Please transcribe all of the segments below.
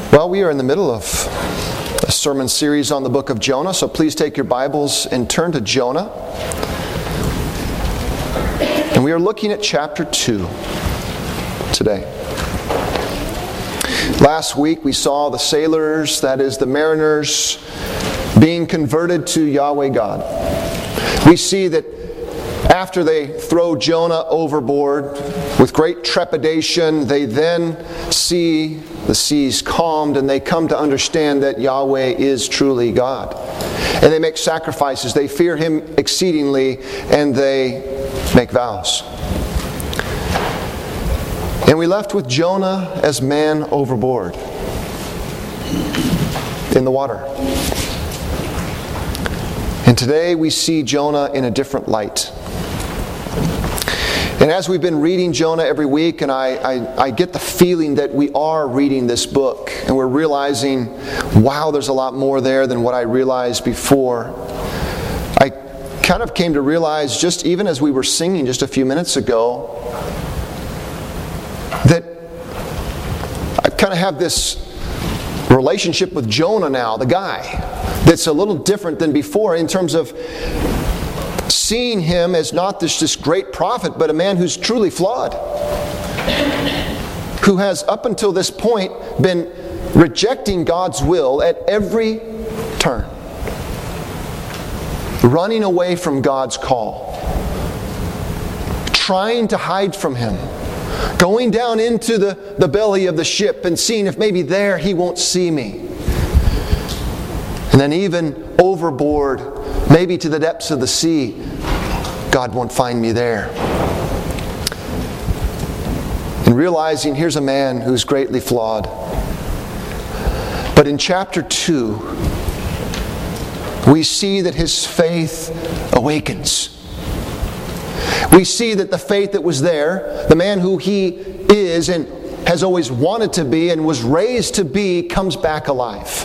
Well, we are in the middle of a sermon series on the book of Jonah, so please take your Bibles and turn to Jonah. And we are looking at chapter 2 today. Last week we saw the sailors, that is the mariners, being converted to Yahweh God. We see that after they throw Jonah overboard with great trepidation, they then see the seas calmed and they come to understand that Yahweh is truly God. And they make sacrifices. They fear Him exceedingly and they make vows. And we left with Jonah as man overboard in the water. And today we see Jonah in a different light. And as we've been reading Jonah every week, and I get the feeling that we are reading this book, and we're realizing, wow, there's a lot more there than what I realized before. I kind of came to realize, just even as we were singing just a few minutes ago, that I kind of have this relationship with Jonah now, the guy, that's a little different than before in terms of seeing him as not this great prophet, but a man who's truly flawed, who has up until this point been rejecting God's will at every turn, running away from God's call, trying to hide from Him, going down into the belly of the ship and seeing if maybe there He won't see me, and then even overboard, maybe to the depths of the sea, God won't find me there. And realizing here's a man who's greatly flawed. But in chapter 2, we see that his faith awakens. We see that the faith that was there, the man who he is and has always wanted to be and was raised to be, comes back alive.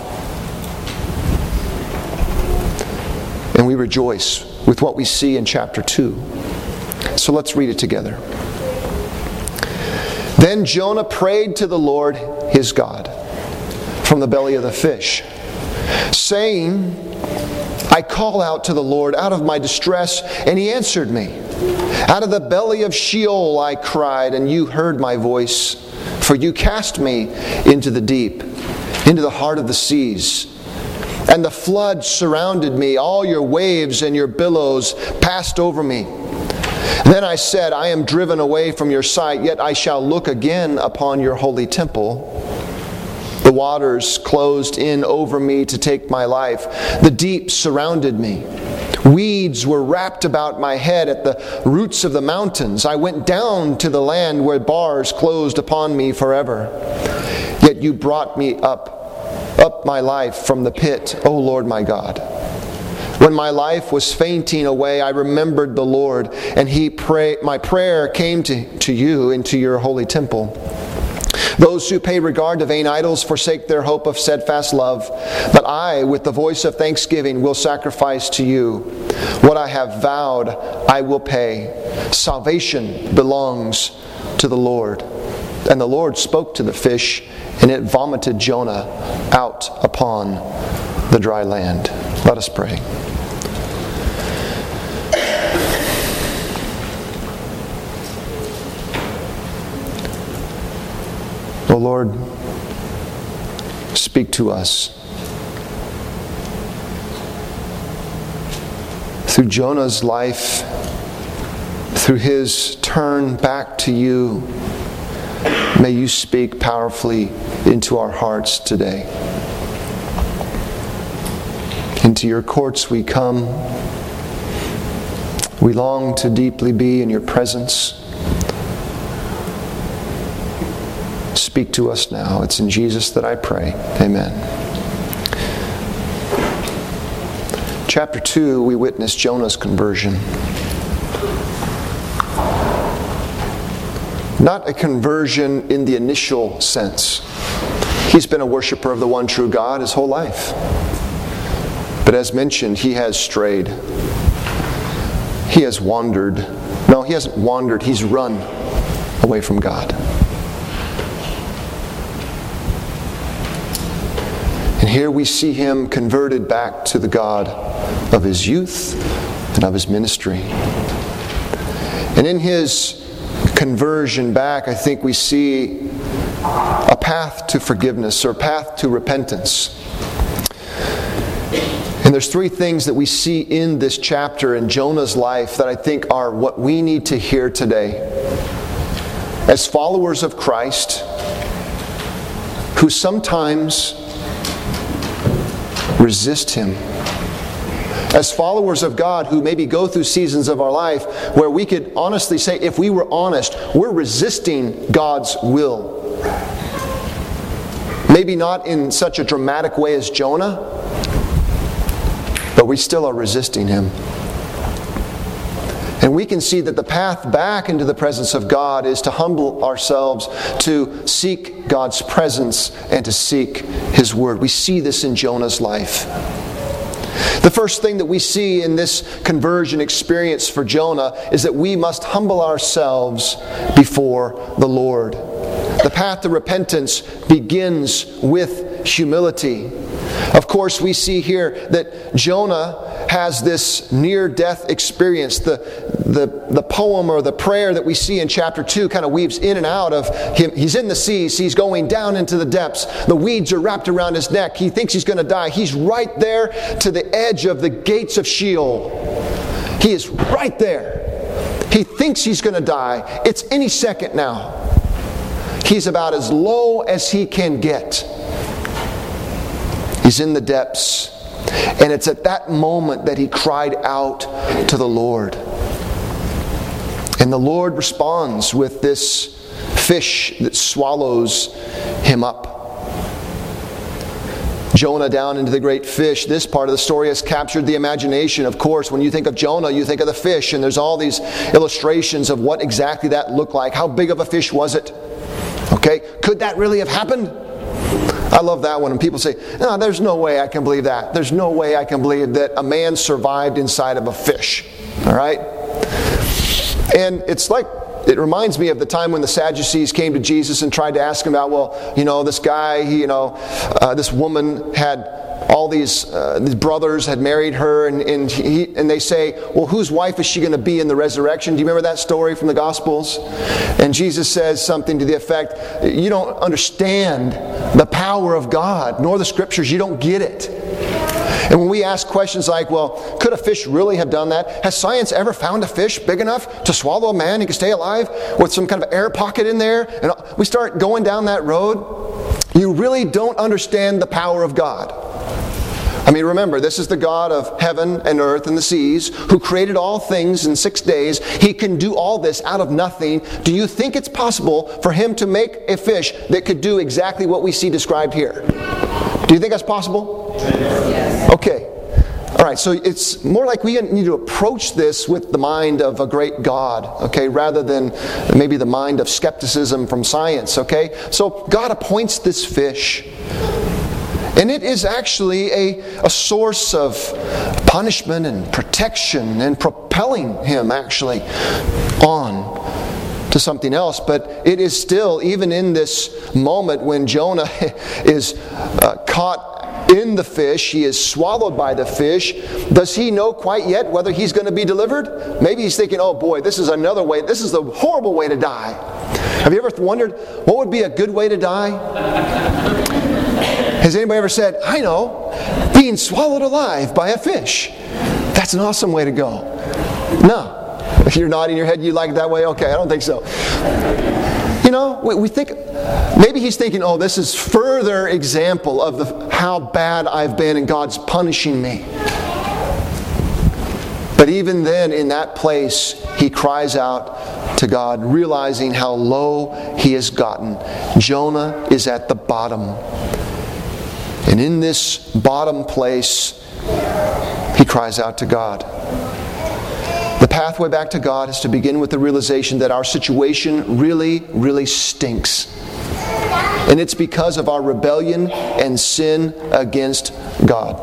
And we rejoice with what we see in chapter 2. So let's read it together. Then Jonah prayed to the Lord his God from the belly of the fish, saying, I call out to the Lord out of my distress, and He answered me. Out of the belly of Sheol I cried, and You heard my voice. For You cast me into the deep, into the heart of the seas. And the flood surrounded me. All Your waves and Your billows passed over me. Then I said, I am driven away from Your sight, yet I shall look again upon Your holy temple. The waters closed in over me to take my life. The deep surrounded me. Weeds were wrapped about my head at the roots of the mountains. I went down to the land where bars closed upon me forever. Yet You brought me up my life from the pit, O Lord my God. When my life was fainting away, I remembered the Lord, and my prayer came to You into Your holy temple. Those who pay regard to vain idols forsake their hope of steadfast love. But I, with the voice of thanksgiving, will sacrifice to You. What I have vowed, I will pay. Salvation belongs to the Lord. And the Lord spoke to the fish, and it vomited Jonah out upon the dry land. Let us pray. O Lord, speak to us. Through Jonah's life, through his turn back to You, may You speak powerfully into our hearts today. Into Your courts we come. We long to deeply be in Your presence. Speak to us now. It's in Jesus that I pray. Amen. Chapter 2, we witness Jonah's conversion. Not a conversion in the initial sense. He's been a worshiper of the one true God his whole life. But as mentioned, he has strayed. He has wandered. No, he hasn't wandered. He's run away from God. And here we see him converted back to the God of his youth and of his ministry. And in his conversion back, I think we see a path to forgiveness or a path to repentance. And there's three things that we see in this chapter in Jonah's life that I think are what we need to hear today. As followers of Christ, who sometimes resist him. As followers of God who maybe go through seasons of our life where we could honestly say, if we were honest, we're resisting God's will. Maybe not in such a dramatic way as Jonah, but we still are resisting him. And we can see that the path back into the presence of God is to humble ourselves, to seek God's presence, and to seek his word. We see this in Jonah's life. The first thing that we see in this conversion experience for Jonah is that we must humble ourselves before the Lord. The path to repentance begins with humility. Of course, we see here that Jonah has this near-death experience. The poem or the prayer that we see in chapter 2 kind of weaves in and out of him. He's in the seas. He's going down into the depths. The weeds are wrapped around his neck. He thinks he's going to die. He's right there to the edge of the gates of Sheol. He is right there. He thinks he's going to die. It's any second now. He's about as low as he can get. He's in the depths. And it's at that moment that he cried out to the Lord. And the Lord responds with this fish that swallows him up. Jonah down into the great fish. This part of the story has captured the imagination. Of course, when you think of Jonah, you think of the fish. And there's all these illustrations of what exactly that looked like. How big of a fish was it? Okay, could that really have happened? I love that one. And people say, no, there's no way I can believe that. There's no way I can believe that a man survived inside of a fish. All right? And it's like, it reminds me of the time when the Sadducees came to Jesus and tried to ask him about, well, this guy, this woman had all these brothers had married her, and they say, well, whose wife is she going to be in the resurrection? Do you remember that story from the Gospels? And Jesus says something to the effect, you don't understand the power of God, nor the Scriptures. You don't get it. And when we ask questions like, well, could a fish really have done that? Has science ever found a fish big enough to swallow a man who can stay alive with some kind of air pocket in there? And we start going down that road. You really don't understand the power of God. I mean, remember, this is the God of heaven and earth and the seas, who created all things in 6 days. He can do all this out of nothing. Do you think it's possible for him to make a fish that could do exactly what we see described here? Do you think that's possible? Yes. Okay. All right, so it's more like we need to approach this with the mind of a great God, okay, rather than maybe the mind of skepticism from science, okay? So God appoints this fish. And it is actually a source of punishment and protection and propelling him actually on to something else. But it is still, even in this moment when Jonah is caught in the fish, he is swallowed by the fish, does he know quite yet whether he's going to be delivered? Maybe he's thinking, oh boy, this is another way, this is the horrible way to die. Have you ever wondered, what would be a good way to die? Has anybody ever said, I know, being swallowed alive by a fish. That's an awesome way to go. No. If you're nodding your head, you like it that way? Okay, I don't think so. We think, maybe he's thinking, oh, this is further example of how bad I've been and God's punishing me. But even then, in that place, he cries out to God, realizing how low he has gotten. Jonah is at the bottom. And in this bottom place, he cries out to God. The pathway back to God is to begin with the realization that our situation really, really stinks. And it's because of our rebellion and sin against God.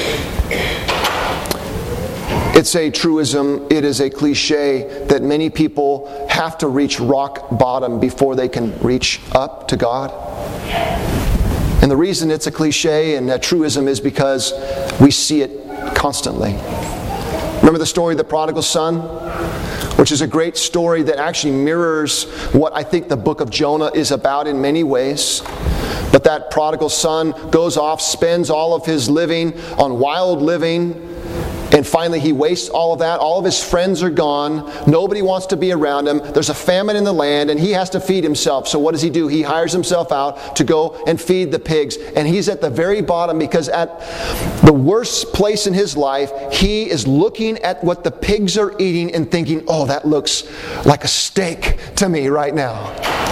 It's a truism, it is a cliche that many people have to reach rock bottom before they can reach up to God. And the reason it's a cliche and a truism is because we see it constantly. Remember the story of the prodigal son? Which is a great story that actually mirrors what I think the book of Jonah is about in many ways. But that prodigal son goes off, spends all of his living on wild living, and finally he wastes all of that. All of his friends are gone. Nobody wants to be around him. There's a famine in the land, and he has to feed himself. So what does he do? He hires himself out to go and feed the pigs. And he's at the very bottom because at the worst place in his life, he is looking at what the pigs are eating and thinking, oh, that looks like a steak to me right now.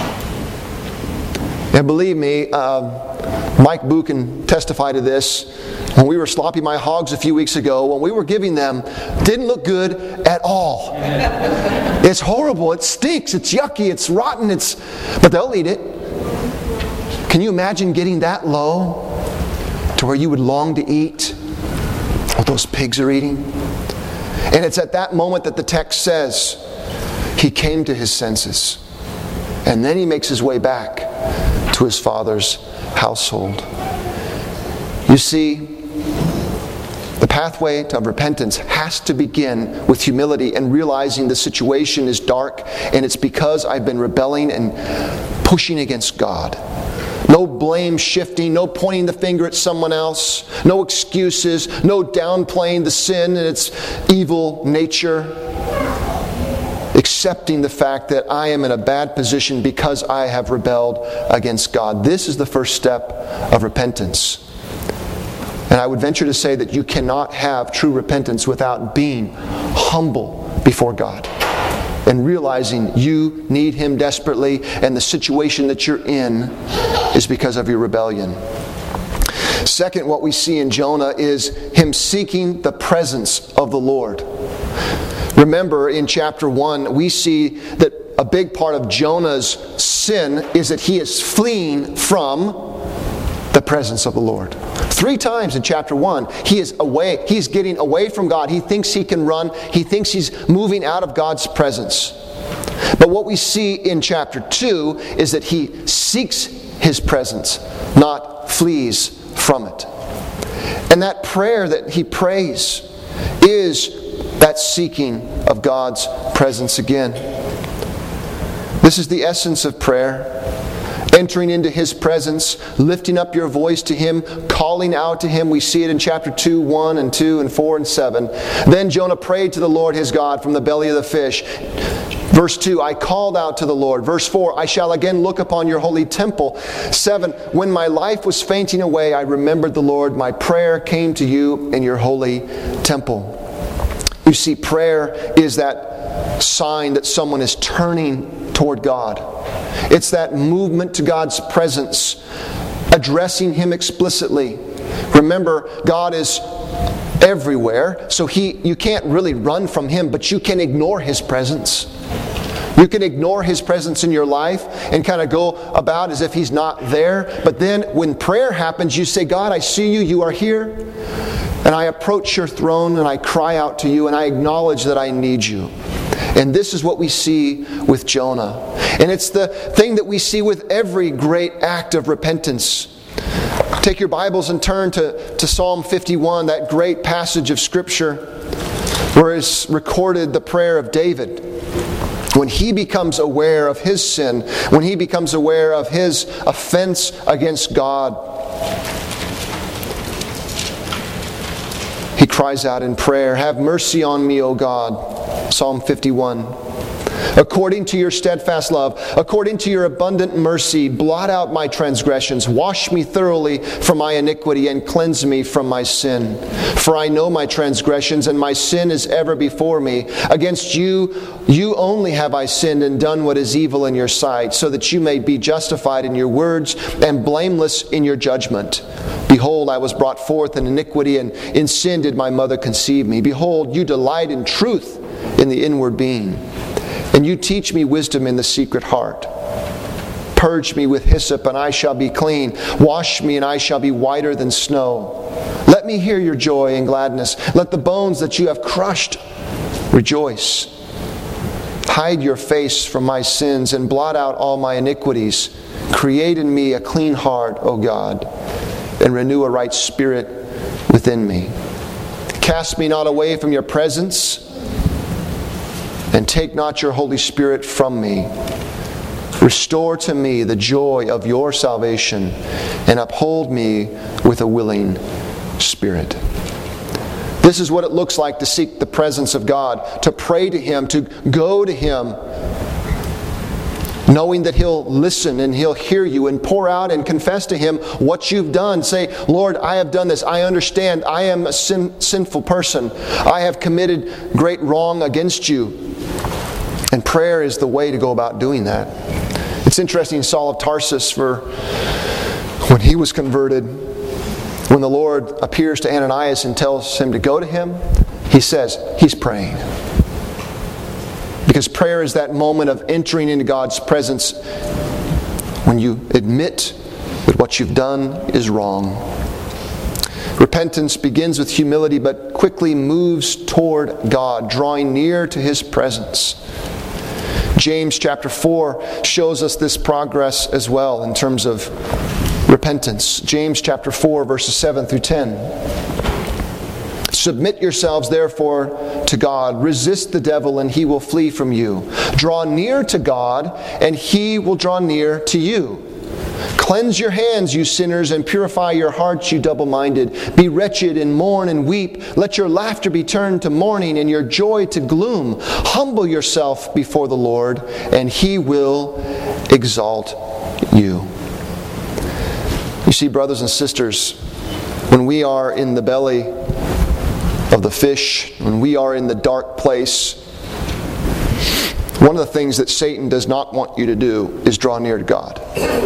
And believe me, Mike Boo can testify to this. When we were slopping my hogs a few weeks ago, when we were giving them, didn't look good at all. It's horrible, it stinks, it's yucky, it's rotten, but they'll eat it. Can you imagine getting that low to where you would long to eat what those pigs are eating? And it's at that moment that the text says, he came to his senses. And then he makes his way back to his father's household. You see, the pathway to repentance has to begin with humility and realizing the situation is dark and it's because I've been rebelling and pushing against God. No blame shifting, no pointing the finger at someone else, no excuses, no downplaying the sin and its evil nature. Accepting the fact that I am in a bad position because I have rebelled against God. This is the first step of repentance. And I would venture to say that you cannot have true repentance without being humble before God and realizing you need Him desperately and the situation that you're in is because of your rebellion. Second, what we see in Jonah is him seeking the presence of the Lord. Remember, in chapter 1, we see that a big part of Jonah's sin is that he is fleeing from the presence of the Lord. 3 times in chapter 1, he is away. He's getting away from God. He thinks he can run. He thinks he's moving out of God's presence. But what we see in chapter 2 is that he seeks His presence, not flees from it. And that prayer that he prays is that seeking of God's presence again. This is the essence of prayer. Entering into His presence, lifting up your voice to Him, calling out to Him. We see it in chapter 2, 1 and 2 and 4 and 7. Then Jonah prayed to the Lord his God from the belly of the fish. Verse 2, I called out to the Lord. Verse 4, I shall again look upon your holy temple. 7, when my life was fainting away, I remembered the Lord. My prayer came to you in your holy temple. You see, prayer is that sign that someone is turning toward God. It's that movement to God's presence, addressing Him explicitly. Remember, God is everywhere, so you can't really run from Him, but you can ignore His presence. You can ignore His presence in your life and kind of go about as if He's not there. But then when prayer happens, you say, God, I see you, you are here. And I approach your throne and I cry out to you and I acknowledge that I need you. And this is what we see with Jonah. And it's the thing that we see with every great act of repentance. Take your Bibles and turn to Psalm 51, that great passage of Scripture where it's recorded the prayer of David. When he becomes aware of his sin, when he becomes aware of his offense against God, he cries out in prayer, have mercy on me, O God. Psalm 51. According to your steadfast love, according to your abundant mercy, blot out my transgressions. Wash me thoroughly from my iniquity and cleanse me from my sin. For I know my transgressions, and my sin is ever before me. Against you only have I sinned and done what is evil in your sight, so that you may be justified in your words and blameless in your judgment. Behold, I was brought forth in iniquity, and in sin did my mother conceive me. Behold, you delight in truth in the inward being. And you teach me wisdom in the secret heart. Purge me with hyssop, and I shall be clean. Wash me, and I shall be whiter than snow. Let me hear your joy and gladness. Let the bones that you have crushed rejoice. Hide your face from my sins, and blot out all my iniquities. Create in me a clean heart, O God, and renew a right spirit within me. Cast me not away from your presence, and take not your Holy Spirit from me. Restore to me the joy of your salvation, and uphold me with a willing spirit. This is what it looks like to seek the presence of God, to pray to Him, to go to Him, knowing that He'll listen and He'll hear you, and pour out and confess to Him what you've done. Say, Lord, I have done this. I understand. I am a sinful person. I have committed great wrong against you. And prayer is the way to go about doing that. It's interesting, Saul of Tarsus, when he was converted, when the Lord appears to Ananias and tells him to go to him, he says he's praying. Because prayer is that moment of entering into God's presence when you admit that what you've done is wrong. Repentance begins with humility but quickly moves toward God, drawing near to His presence. James chapter 4 shows us this progress as well in terms of repentance. James chapter 4 verses 7 through 10. Submit yourselves therefore to God. Resist the devil and he will flee from you. Draw near to God and He will draw near to you. Cleanse your hands, you sinners, and purify your hearts, you double-minded. Be wretched and mourn and weep. Let your laughter be turned to mourning and your joy to gloom. Humble yourself before the Lord, and He will exalt you. You see, brothers and sisters, when we are in the belly of the fish, when we are in the dark place, one of the things that Satan does not want you to do is draw near to God.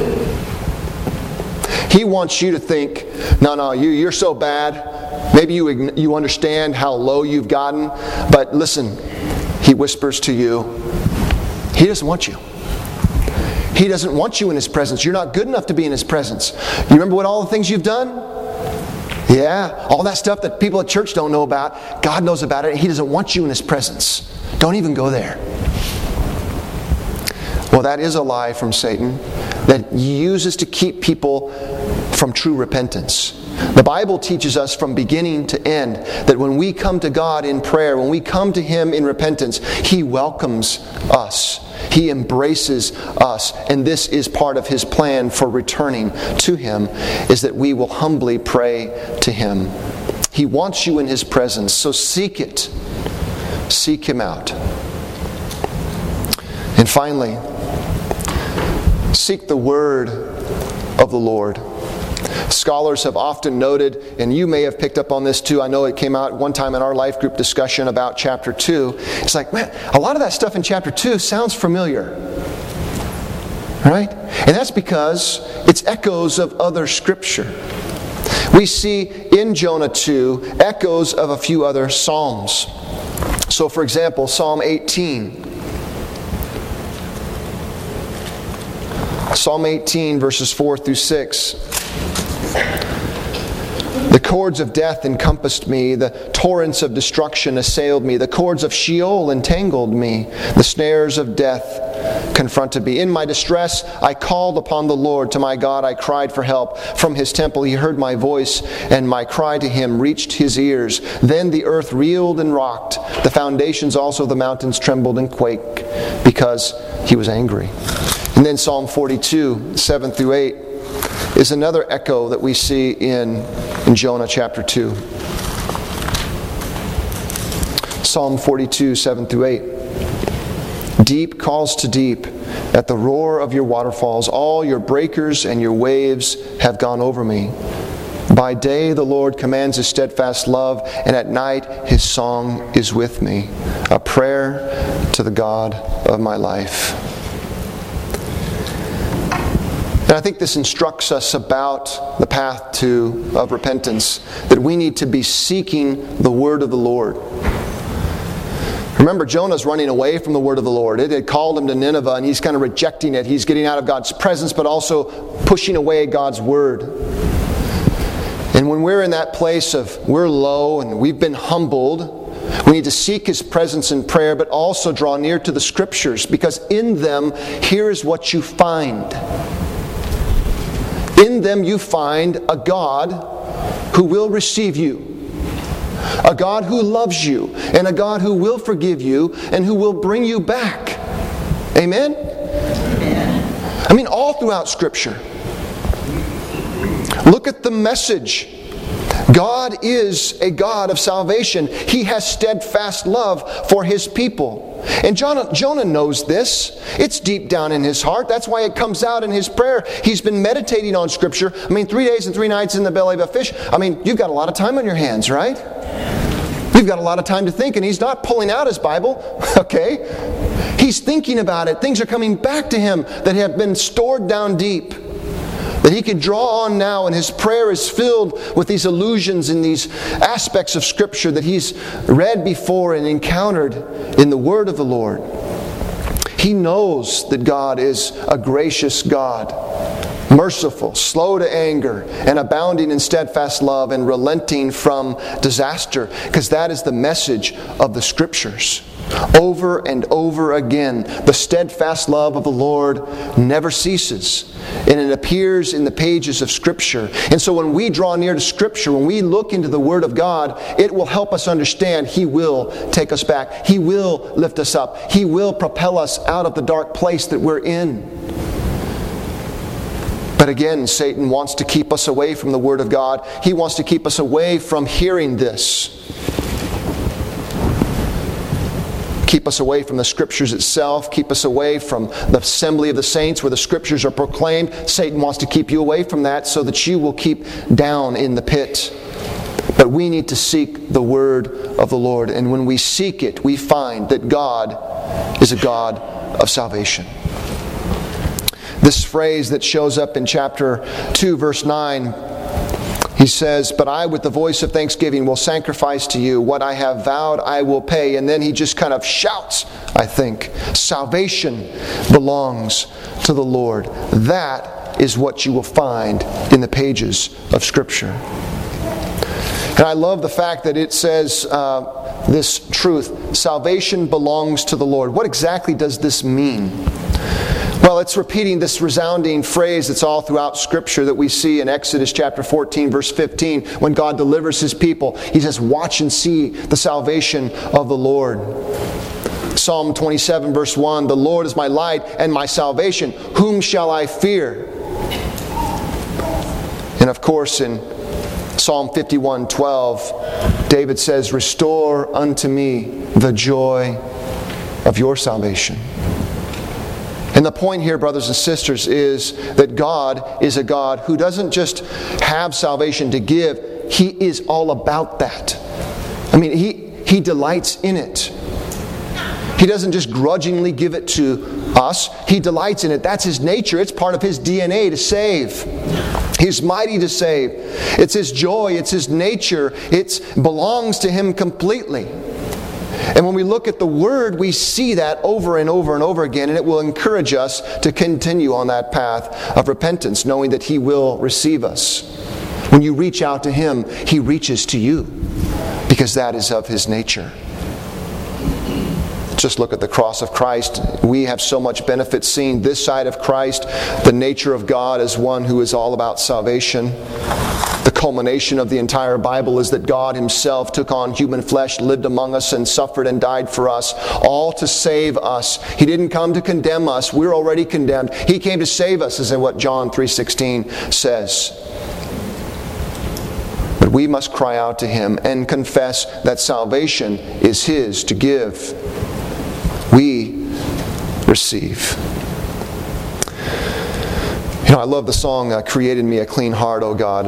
He wants you to think, no, you're so bad. Maybe you understand how low you've gotten. But listen, he whispers to you, he doesn't want you. He doesn't want you in His presence. You're not good enough to be in His presence. You remember what all the things you've done? Yeah, all that stuff that people at church don't know about. God knows about it, and He doesn't want you in His presence. Don't even go there. Well, that is a lie from Satan that He uses to keep people from true repentance. The Bible teaches us from beginning to end that when we come to God in prayer, when we come to Him in repentance, He welcomes us. He embraces us. And this is part of His plan for returning to Him, is that we will humbly pray to Him. He wants you in His presence, so seek it. Seek Him out. And finally, seek the word of the Lord. Scholars have often noted, and you may have picked up on this too, I know it came out one time in our life group discussion about chapter 2. It's like, man, a lot of that stuff in chapter 2 sounds familiar. Right? And that's because it's echoes of other Scripture. We see in Jonah 2 echoes of a few other Psalms. So for example, Psalm 18. Psalm 18 verses 4 through 6. The cords of death encompassed me. The torrents of destruction assailed me. The cords of Sheol entangled me. The snares of death confronted me. In my distress, I called upon the Lord. To my God, I cried for help. From His temple, He heard my voice, and my cry to Him reached His ears. Then the earth reeled and rocked. The foundations also of the mountains trembled and quaked, because He was angry. And then Psalm 42, 7 through 8, is another echo that we see in Jonah chapter 2. Psalm 42, 7 through 8. Deep calls to deep at the roar of your waterfalls. All your breakers and your waves have gone over me. By day the Lord commands His steadfast love, and at night His song is with me, a prayer to the God of my life. And I think this instructs us about the path of repentance, that we need to be seeking the word of the Lord. Remember, Jonah's running away from the word of the Lord. It had called him to Nineveh, and he's kind of rejecting it. He's getting out of God's presence, but also pushing away God's word. And when we're in that place of we're low and we've been humbled, we need to seek His presence in prayer, but also draw near to the Scriptures, because in them, here is what you find. In them you find a God who will receive you, a God who loves you, and a God who will forgive you and who will bring you back. Amen? I mean, all throughout Scripture. Look at the message. God is a God of salvation. He has steadfast love for His people. And Jonah knows this. It's deep down in his heart. That's why it comes out in his prayer. He's been meditating on Scripture. I mean, 3 days and 3 nights in the belly of a fish. I mean, you've got a lot of time on your hands, right? You've got a lot of time to think, and he's not pulling out his Bible, okay? He's thinking about it. Things are coming back to him that have been stored down deep, that he can draw on now, and his prayer is filled with these allusions and these aspects of Scripture that he's read before and encountered in the Word of the Lord. He knows that God is a gracious God, merciful, slow to anger, and abounding in steadfast love, and relenting from disaster, because that is the message of the Scriptures. Over and over again, the steadfast love of the Lord never ceases, and it appears in the pages of Scripture. And so when we draw near to Scripture, when we look into the Word of God, it will help us understand He will take us back. He will lift us up. He will propel us out of the dark place that we're in. But again, Satan wants to keep us away from the Word of God. He wants to keep us away from hearing this. Keep us away from the Scriptures itself. Keep us away from the assembly of the saints where the Scriptures are proclaimed. Satan wants to keep you away from that so that you will keep down in the pit. But we need to seek the Word of the Lord. And when we seek it, we find that God is a God of salvation. This phrase that shows up in chapter 2, verse 9, he says, "But I with the voice of thanksgiving will sacrifice to you. What I have vowed I will pay." And then he just kind of shouts, I think, salvation belongs to the Lord. That is what you will find in the pages of Scripture. And I love the fact that it says this truth, salvation belongs to the Lord. What exactly does this mean? Well, it's repeating this resounding phrase that's all throughout Scripture that we see in Exodus chapter 14, verse 15, when God delivers His people. He says, "Watch and see the salvation of the Lord." Psalm 27, verse 1, "The Lord is my light and my salvation. Whom shall I fear?" And of course, in Psalm 51:12, David says, "Restore unto me the joy of your salvation." And the point here, brothers and sisters, is that God is a God who doesn't just have salvation to give. He is all about that. I mean, He delights in it. He doesn't just grudgingly give it to us. He delights in it. That's His nature. It's part of His DNA to save. He's mighty to save. It's His joy. It's His nature. It belongs to Him completely. And when we look at the Word, we see that over and over and over again, and it will encourage us to continue on that path of repentance, knowing that He will receive us. When you reach out to Him, He reaches to you, because that is of His nature. Just look at the cross of Christ. We have so much benefit seeing this side of Christ. The nature of God as one who is all about salvation. The culmination of the entire Bible is that God Himself took on human flesh, lived among us, and suffered and died for us, all to save us. He didn't come to condemn us. We're already condemned. He came to save us, is what John 3:16 says. But we must cry out to Him and confess that salvation is His to give. We receive. You know, I love the song, "Create in Me a Clean Heart, O God."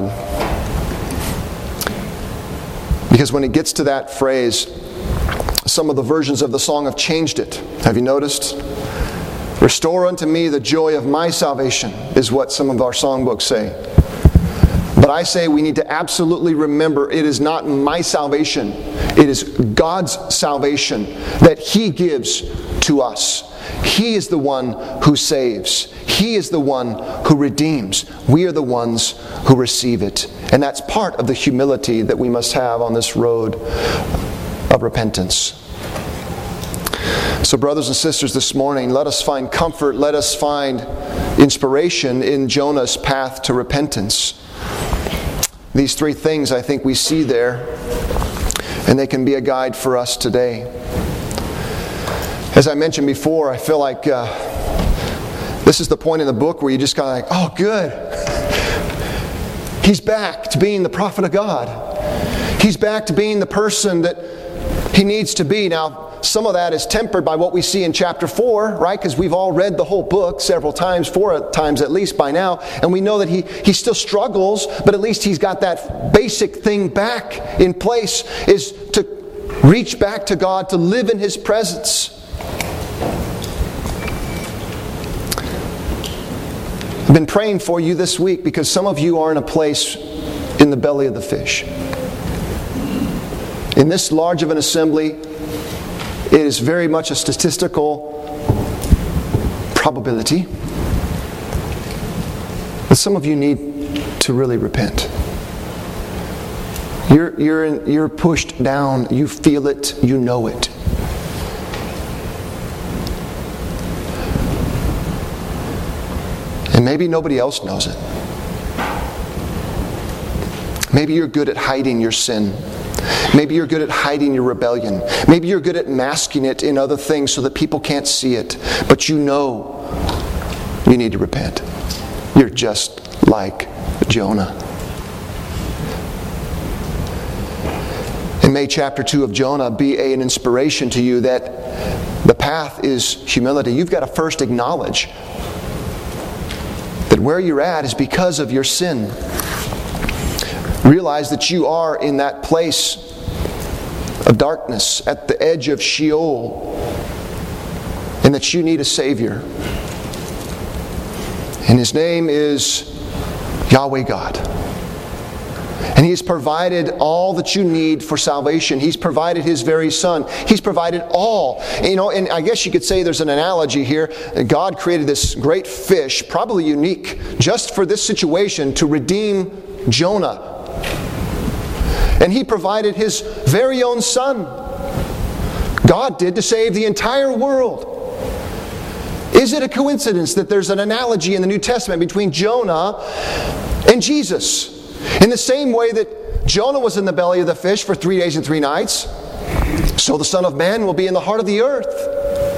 Because when it gets to that phrase, some of the versions of the song have changed it. Have you noticed? "Restore unto me the joy of my salvation," is what some of our songbooks say. But I say we need to absolutely remember it is not my salvation. It is God's salvation that He gives to us. He is the one who saves. He is the one who redeems. We are the ones who receive it. And that's part of the humility that we must have on this road of repentance. So brothers and sisters, this morning, let us find comfort, let us find inspiration in Jonah's path to repentance. These three things I think we see there, and they can be a guide for us today. As I mentioned before, I feel like this is the point in the book where you just kind of like, oh good, he's back to being the prophet of God. He's back to being the person that he needs to be. Now, some of that is tempered by what we see in chapter 4, right? Because we've all read the whole book several times, 4 times at least by now, and we know that he still struggles, but at least he's got that basic thing back in place, is to reach back to God, to live in His presence. I've been praying for you this week because some of you are in a place in the belly of the fish. In this large of an assembly, it is very much a statistical probability that some of you need to really repent. You're pushed down. You feel it. You know it. And maybe nobody else knows it. Maybe you're good at hiding your sin. Maybe you're good at hiding your rebellion. Maybe you're good at masking it in other things so that people can't see it. But you know you need to repent. You're just like Jonah. And may chapter 2 of Jonah be an inspiration to you that the path is humility. You've got to first acknowledge that where you're at is because of your sin. Realize that you are in that place of darkness, at the edge of Sheol, and that you need a Savior. And His name is Yahweh God. And He has provided all that you need for salvation. He's provided His very Son. He's provided all. And I guess you could say there's an analogy here. God created this great fish, probably unique, just for this situation, to redeem Jonah. And He provided His very own Son. God did, to save the entire world. Is it a coincidence that there's an analogy in the New Testament between Jonah and Jesus? In the same way that Jonah was in the belly of the fish for 3 days and 3 nights, so the Son of Man will be in the heart of the earth.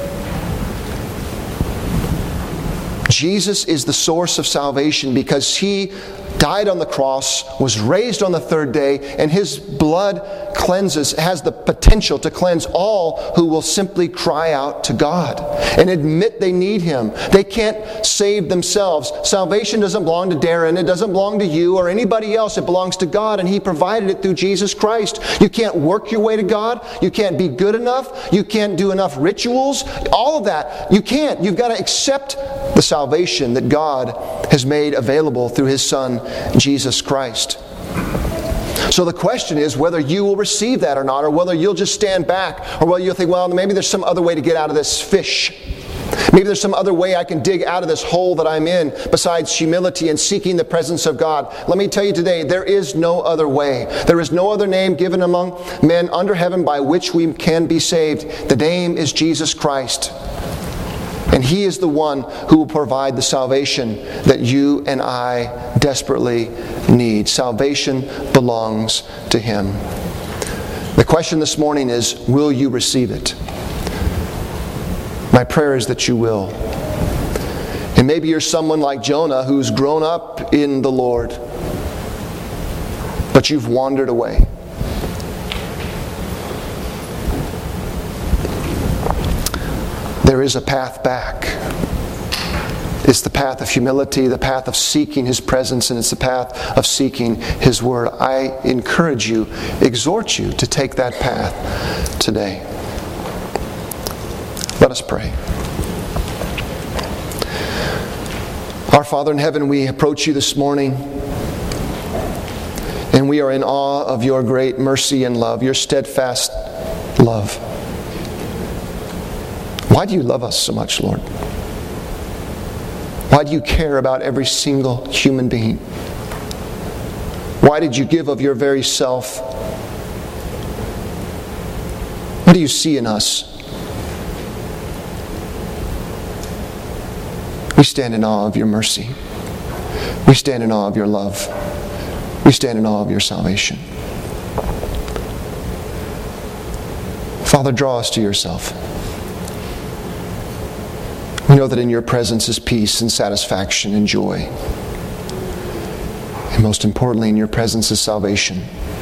Jesus is the source of salvation because He died on the cross, was raised on the 3rd day, and His blood has the potential to cleanse all who will simply cry out to God and admit they need Him. They can't save themselves. Salvation doesn't belong to Darren, it doesn't belong to you or anybody else. It belongs to God, and He provided it through Jesus Christ. You can't work your way to God. You can't be good enough. You can't do enough rituals. All of that, you can't. You've got to accept the salvation that God has made available through His Son, Jesus Christ. So the question is whether you will receive that or not, or whether you'll just stand back, or whether you'll think, well, maybe there's some other way to get out of this fish. Maybe there's some other way I can dig out of this hole that I'm in besides humility and seeking the presence of God. Let me tell you today, there is no other way. There is no other name given among men under heaven by which we can be saved. The name is Jesus Christ. And He is the one who will provide the salvation that you and I desperately need. Salvation belongs to Him. The question this morning is, will you receive it? My prayer is that you will. And maybe you're someone like Jonah who's grown up in the Lord, but you've wandered away. There is a path back. It's the path of humility, the path of seeking His presence, and it's the path of seeking His Word. I encourage you, exhort you to take that path today. Let us pray. Our Father in heaven, we approach You this morning, and we are in awe of Your great mercy and love, Your steadfast love. Why do You love us so much, Lord? Why do You care about every single human being? Why did You give of Your very self? What do You see in us We stand in awe of your mercy. We stand in awe of your love. We stand in awe of your salvation. Father, draw us to yourself. We know that in your presence is peace and satisfaction and joy. And most importantly, in your presence is salvation.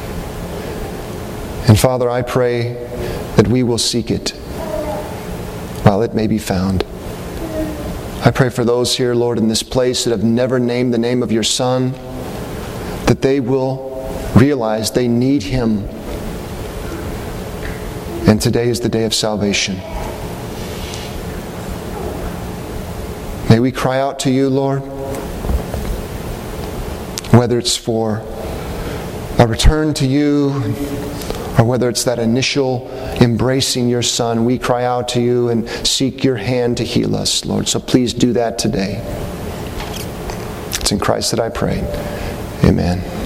And Father, I pray that we will seek it while it may be found. I pray for those here, Lord, in this place that have never named the name of your Son, that they will realize they need Him. And today is the day of salvation. May we cry out to you, Lord, whether it's for a return to you or whether it's that initial embracing your Son. We cry out to you and seek your hand to heal us, Lord. So please do that today. It's in Christ that I pray. Amen.